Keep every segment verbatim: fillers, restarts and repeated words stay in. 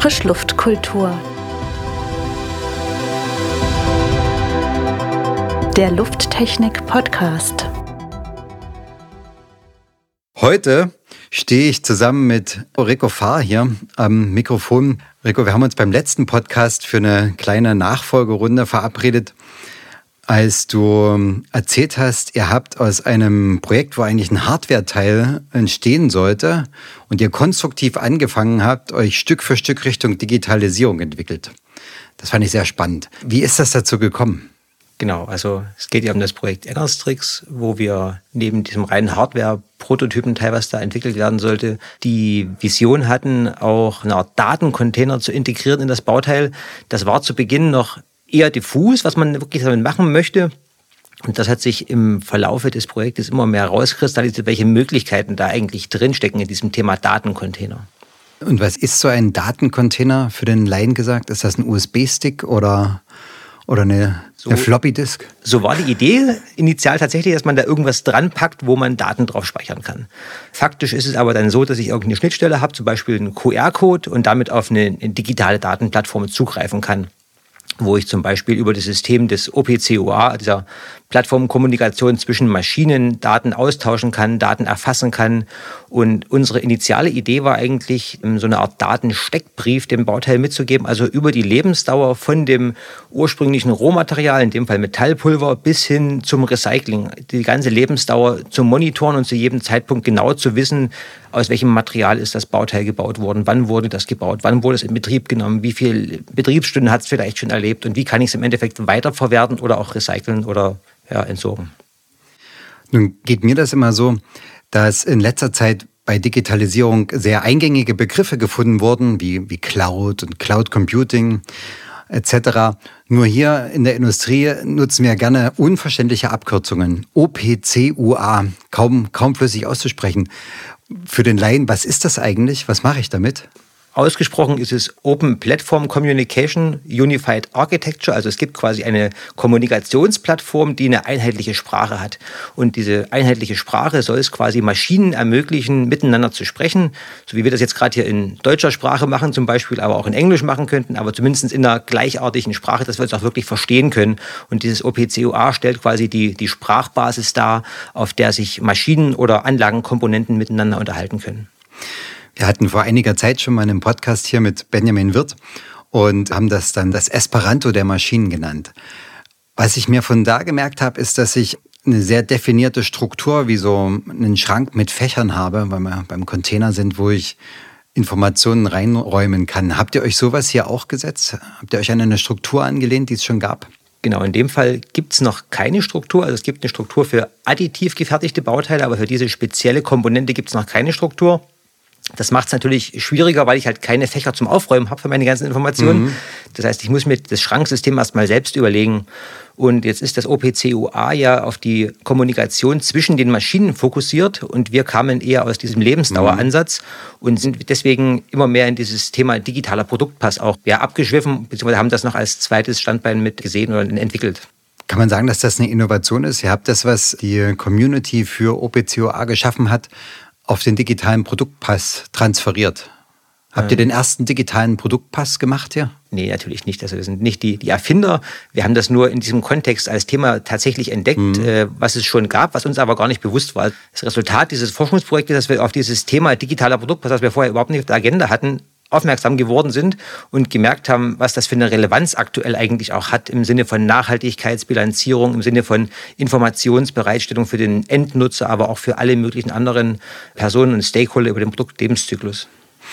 Frischluftkultur. Der Lufttechnik-Podcast. Heute stehe ich zusammen mit Rico Fahr hier am Mikrofon. Rico, wir haben uns beim letzten Podcast für eine kleine Nachfolgerunde verabredet, als du erzählt hast, ihr habt aus einem Projekt, wo eigentlich ein Hardware-Teil entstehen sollte und ihr konstruktiv angefangen habt, euch Stück für Stück Richtung Digitalisierung entwickelt. Das fand ich sehr spannend. Wie ist das dazu gekommen? Genau, also es geht ja um das Projekt Enerstrix, wo wir neben diesem reinen Hardware-Prototypen-Teil, was da entwickelt werden sollte, die Vision hatten, auch eine Art Datencontainer zu integrieren in das Bauteil. Das war zu Beginn noch eher diffus, was man wirklich damit machen möchte. Und das hat sich im Verlaufe des Projektes immer mehr rauskristallisiert, welche Möglichkeiten da eigentlich drinstecken in diesem Thema Datencontainer. Und was ist so ein Datencontainer für den Laien gesagt? Ist das ein U S B-Stick oder, oder eine, so, eine Floppy-Disk? So war die Idee initial tatsächlich, dass man da irgendwas dran packt, wo man Daten drauf speichern kann. Faktisch ist es aber dann so, dass ich irgendeine Schnittstelle habe, zum Beispiel einen Q R-Code und damit auf eine, eine digitale Datenplattform zugreifen kann, wo ich zum Beispiel über das System des O P C U A, dieser Plattformkommunikation zwischen Maschinen, Daten austauschen kann, Daten erfassen kann. Und unsere initiale Idee war eigentlich, so eine Art Datensteckbrief dem Bauteil mitzugeben, also über die Lebensdauer von dem ursprünglichen Rohmaterial, in dem Fall Metallpulver, bis hin zum Recycling. Die ganze Lebensdauer zu monitoren und zu jedem Zeitpunkt genau zu wissen, aus welchem Material ist das Bauteil gebaut worden, wann wurde das gebaut, wann wurde es in Betrieb genommen, wie viele Betriebsstunden hat es vielleicht schon erlebt und wie kann ich es im Endeffekt weiterverwerten oder auch recyceln oder ja, entsorgen. Nun geht mir das immer so, dass in letzter Zeit bei Digitalisierung sehr eingängige Begriffe gefunden wurden, wie, wie Cloud und Cloud Computing et cetera. Nur hier in der Industrie nutzen wir gerne unverständliche Abkürzungen. O P C U A, kaum, kaum flüssig auszusprechen. Für den Laien, was ist das eigentlich? Was mache ich damit? Ausgesprochen ist es Open Platform Communication Unified Architecture. Also es gibt quasi eine Kommunikationsplattform, die eine einheitliche Sprache hat. Und diese einheitliche Sprache soll es quasi Maschinen ermöglichen, miteinander zu sprechen. So wie wir das jetzt gerade hier in deutscher Sprache machen zum Beispiel, aber auch in Englisch machen könnten, aber zumindest in einer gleichartigen Sprache, dass wir uns auch wirklich verstehen können. Und dieses O P C U A stellt quasi die, die Sprachbasis dar, auf der sich Maschinen oder Anlagenkomponenten miteinander unterhalten können. Wir hatten vor einiger Zeit schon mal einen Podcast hier mit Benjamin Wirth und haben das dann das Esperanto der Maschinen genannt. Was ich mir von da gemerkt habe, ist, dass ich eine sehr definierte Struktur wie so einen Schrank mit Fächern habe, weil wir beim Container sind, wo ich Informationen reinräumen kann. Habt ihr euch sowas hier auch gesetzt? Habt ihr euch an eine Struktur angelehnt, die es schon gab? Genau, in dem Fall gibt es noch keine Struktur. Also es gibt eine Struktur für additiv gefertigte Bauteile, aber für diese spezielle Komponente gibt es noch keine Struktur. Das macht es natürlich schwieriger, weil ich halt keine Fächer zum Aufräumen habe für meine ganzen Informationen. Mhm. Das heißt, ich muss mir das Schranksystem erstmal selbst überlegen. Und jetzt ist das O P C U A ja auf die Kommunikation zwischen den Maschinen fokussiert. Und wir kamen eher aus diesem Lebensdaueransatz mhm. und sind deswegen immer mehr in dieses Thema digitaler Produktpass auch ja, abgeschwiffen, beziehungsweise haben das noch als zweites Standbein mit gesehen oder entwickelt. Kann man sagen, dass das eine Innovation ist? Ihr habt das, was die Community für O P C U A geschaffen hat, auf den digitalen Produktpass transferiert. Habt ihr den ersten digitalen Produktpass gemacht hier? Nee, natürlich nicht. Also wir sind nicht die, die Erfinder. Wir haben das nur in diesem Kontext als Thema tatsächlich entdeckt, mhm. äh, was es schon gab, was uns aber gar nicht bewusst war. Das Resultat dieses Forschungsprojektes, dass wir auf dieses Thema digitaler Produktpass, das wir vorher überhaupt nicht auf der Agenda hatten, aufmerksam geworden sind und gemerkt haben, was das für eine Relevanz aktuell eigentlich auch hat im Sinne von Nachhaltigkeitsbilanzierung, im Sinne von Informationsbereitstellung für den Endnutzer, aber auch für alle möglichen anderen Personen und Stakeholder über den Produktlebenszyklus.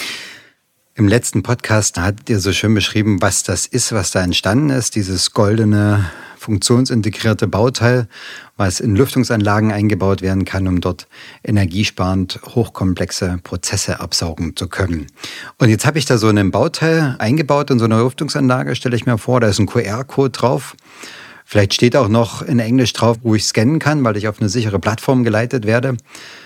Im letzten Podcast habt ihr so schön beschrieben, was das ist, was da entstanden ist, dieses goldene, funktionsintegrierte Bauteil, was in Lüftungsanlagen eingebaut werden kann, um dort energiesparend hochkomplexe Prozesse absaugen zu können. Und jetzt habe ich da so ein Bauteil eingebaut in so eine Lüftungsanlage, stelle ich mir vor, da ist ein Q R-Code drauf. Vielleicht steht auch noch in Englisch drauf, wo ich scannen kann, weil ich auf eine sichere Plattform geleitet werde.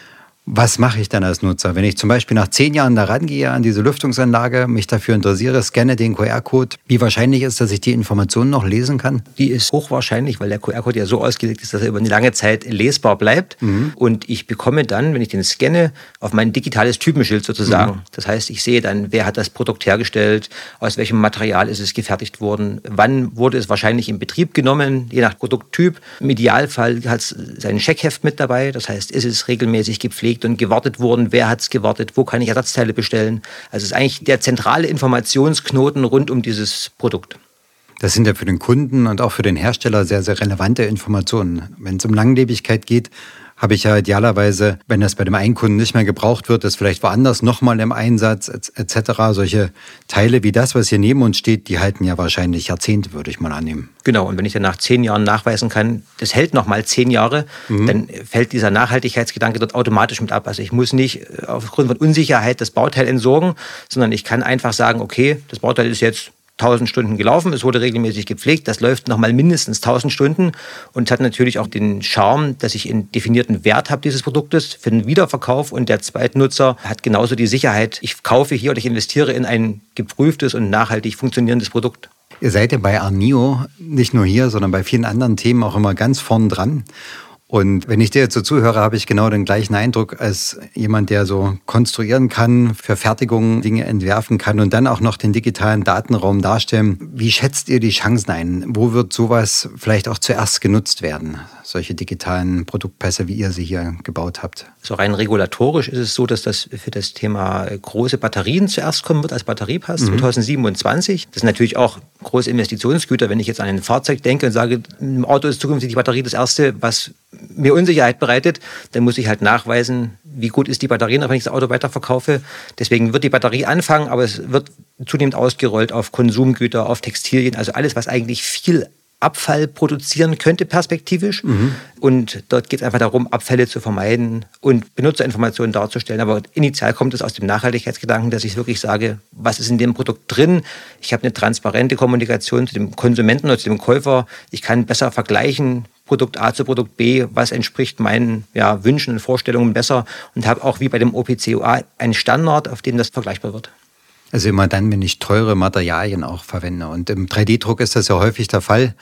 Was mache ich dann als Nutzer? Wenn ich zum Beispiel nach zehn Jahren da rangehe an diese Lüftungsanlage, mich dafür interessiere, scanne den Q R-Code, wie wahrscheinlich ist, dass ich die Informationen noch lesen kann? Die ist hochwahrscheinlich, weil der Q R-Code ja so ausgelegt ist, dass er über eine lange Zeit lesbar bleibt. Mhm. Und ich bekomme dann, wenn ich den scanne, auf mein digitales Typenschild sozusagen. Mhm. Das heißt, ich sehe dann, wer hat das Produkt hergestellt, aus welchem Material ist es gefertigt worden, wann wurde es wahrscheinlich in Betrieb genommen, je nach Produkttyp. Im Idealfall hat es sein Checkheft mit dabei. Das heißt, ist es regelmäßig gepflegt und gewartet worden, wer hat es gewartet, wo kann ich Ersatzteile bestellen. Also es ist eigentlich der zentrale Informationsknoten rund um dieses Produkt. Das sind ja für den Kunden und auch für den Hersteller sehr, sehr relevante Informationen. Wenn es um Langlebigkeit geht, habe ich ja idealerweise, wenn das bei dem einen Kunden nicht mehr gebraucht wird, das vielleicht woanders nochmal im Einsatz et cetera. Solche Teile wie das, was hier neben uns steht, die halten ja wahrscheinlich Jahrzehnte, würde ich mal annehmen. Genau, und wenn ich dann nach zehn Jahren nachweisen kann, das hält nochmal zehn Jahre, mhm. dann fällt dieser Nachhaltigkeitsgedanke dort automatisch mit ab. Also ich muss nicht aufgrund von Unsicherheit das Bauteil entsorgen, sondern ich kann einfach sagen, okay, das Bauteil ist jetzt tausend Stunden gelaufen, es wurde regelmäßig gepflegt, das läuft nochmal mindestens tausend Stunden und hat natürlich auch den Charme, dass ich einen definierten Wert habe dieses Produktes für den Wiederverkauf und der Zweitnutzer hat genauso die Sicherheit, ich kaufe hier oder ich investiere in ein geprüftes und nachhaltig funktionierendes Produkt. Ihr seid ja bei Arneo nicht nur hier, sondern bei vielen anderen Themen auch immer ganz vorn dran. Und wenn ich dir jetzt so zuhöre, habe ich genau den gleichen Eindruck als jemand, der so konstruieren kann, für Fertigung Dinge entwerfen kann und dann auch noch den digitalen Datenraum darstellen. Wie schätzt ihr die Chancen ein? Wo wird sowas vielleicht auch zuerst genutzt werden? Solche digitalen Produktpässe, wie ihr sie hier gebaut habt? So rein regulatorisch ist es so, dass das für das Thema große Batterien zuerst kommen wird als Batteriepass mhm. zwanzig siebenundzwanzig. Das sind natürlich auch große Investitionsgüter. Wenn ich jetzt an ein Fahrzeug denke und sage, im Auto ist zukünftig die Batterie das Erste, was mir Unsicherheit bereitet, dann muss ich halt nachweisen, wie gut ist die Batterie, wenn ich das Auto weiterverkaufe. Deswegen wird die Batterie anfangen, aber es wird zunehmend ausgerollt auf Konsumgüter, auf Textilien, also alles, was eigentlich viel Abfall produzieren könnte perspektivisch. Mhm. Und dort geht es einfach darum, Abfälle zu vermeiden und Benutzerinformationen darzustellen. Aber initial kommt es aus dem Nachhaltigkeitsgedanken, dass ich wirklich sage, was ist in dem Produkt drin? Ich habe eine transparente Kommunikation zu dem Konsumenten oder zu dem Käufer. Ich kann besser vergleichen, Produkt A zu Produkt B, was entspricht meinen ja, Wünschen und Vorstellungen besser und habe auch wie bei dem O P C O A einen Standard, auf dem das vergleichbar wird. Also immer dann, wenn ich teure Materialien auch verwende. Und im drei D Druck ist das ja häufig der Fall.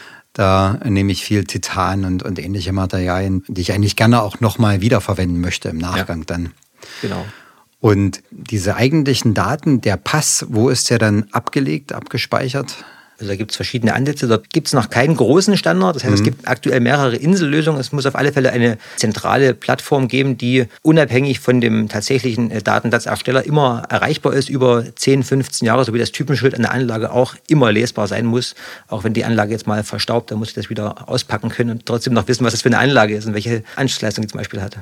Da nehme ich viel Titan und, und ähnliche Materialien, die ich eigentlich gerne auch nochmal wiederverwenden möchte im Nachgang ja. dann. Genau. Und diese eigentlichen Daten, der Pass, wo ist der dann abgelegt, abgespeichert? Also da gibt es verschiedene Ansätze. Dort gibt es noch keinen großen Standard. Das heißt, mhm. es gibt aktuell mehrere Insellösungen. Es muss auf alle Fälle eine zentrale Plattform geben, die unabhängig von dem tatsächlichen Datensatzersteller immer erreichbar ist, über zehn, fünfzehn Jahre, so wie das Typenschild an der Anlage auch immer lesbar sein muss. Auch wenn die Anlage jetzt mal verstaubt, dann muss ich das wieder auspacken können und trotzdem noch wissen, was das für eine Anlage ist und welche Anschlussleistung die zum Beispiel hatte.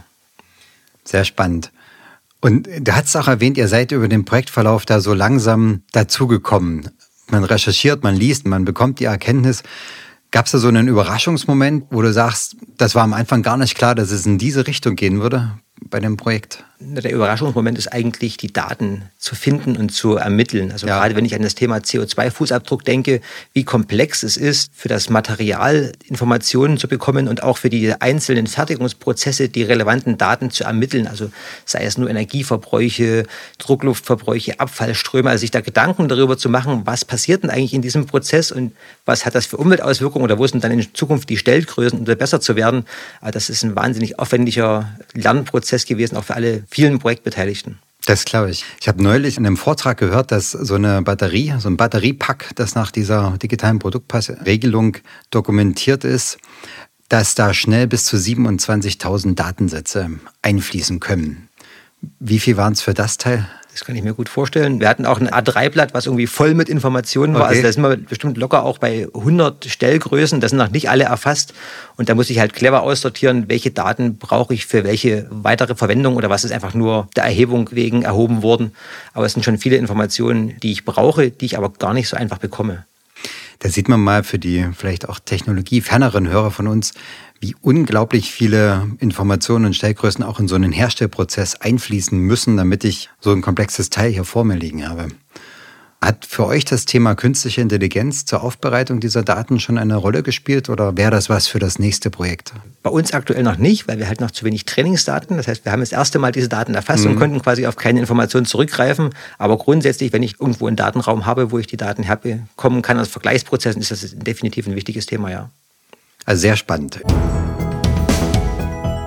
Sehr spannend. Und du hast auch erwähnt, ihr seid über den Projektverlauf da so langsam dazugekommen. Man recherchiert, man liest, man bekommt die Erkenntnis. Gab es da so einen Überraschungsmoment, wo du sagst, das war am Anfang gar nicht klar, dass es in diese Richtung gehen würde bei dem Projekt? Der Überraschungsmoment ist eigentlich, die Daten zu finden und zu ermitteln. Also ja. gerade wenn ich an das Thema C O zwei Fußabdruck denke, wie komplex es ist, für das Material Informationen zu bekommen und auch für die einzelnen Fertigungsprozesse die relevanten Daten zu ermitteln. Also sei es nur Energieverbräuche, Druckluftverbräuche, Abfallströme, also sich da Gedanken darüber zu machen, was passiert denn eigentlich in diesem Prozess und was hat das für Umweltauswirkungen oder wo sind dann in Zukunft die Stellgrößen, um da besser zu werden. Aber das ist ein wahnsinnig aufwendiger Lernprozess gewesen, auch für alle vielen Projektbeteiligten. Das glaube ich. Ich habe neulich in einem Vortrag gehört, dass so eine Batterie, so ein Batteriepack, das nach dieser digitalen Produktpassregelung dokumentiert ist, dass da schnell bis zu siebenundzwanzigtausend Datensätze einfließen können. Wie viel waren es für das Teil? Das kann ich mir gut vorstellen. Wir hatten auch ein A drei Blatt, was irgendwie voll mit Informationen war. Okay. Also da sind wir bestimmt locker auch bei hundert Stellgrößen. Das sind noch nicht alle erfasst. Und da muss ich halt clever aussortieren, welche Daten brauche ich für welche weitere Verwendung oder was ist einfach nur der Erhebung wegen erhoben worden. Aber es sind schon viele Informationen, die ich brauche, die ich aber gar nicht so einfach bekomme. Da sieht man mal für die vielleicht auch technologieferneren Hörer von uns, wie unglaublich viele Informationen und Stellgrößen auch in so einen Herstellprozess einfließen müssen, damit ich so ein komplexes Teil hier vor mir liegen habe. Hat für euch das Thema künstliche Intelligenz zur Aufbereitung dieser Daten schon eine Rolle gespielt oder wäre das was für das nächste Projekt? Bei uns aktuell noch nicht, weil wir halt noch zu wenig Trainingsdaten. Das heißt, wir haben das erste Mal diese Daten erfasst mhm. und konnten quasi auf keine Informationen zurückgreifen. Aber grundsätzlich, wenn ich irgendwo einen Datenraum habe, wo ich die Daten herbekommen kann aus Vergleichsprozessen, ist das definitiv ein wichtiges Thema, ja. Also sehr spannend.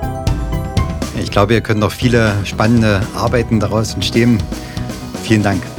Ich glaube, ihr könnt noch viele spannende Arbeiten daraus entstehen. Vielen Dank.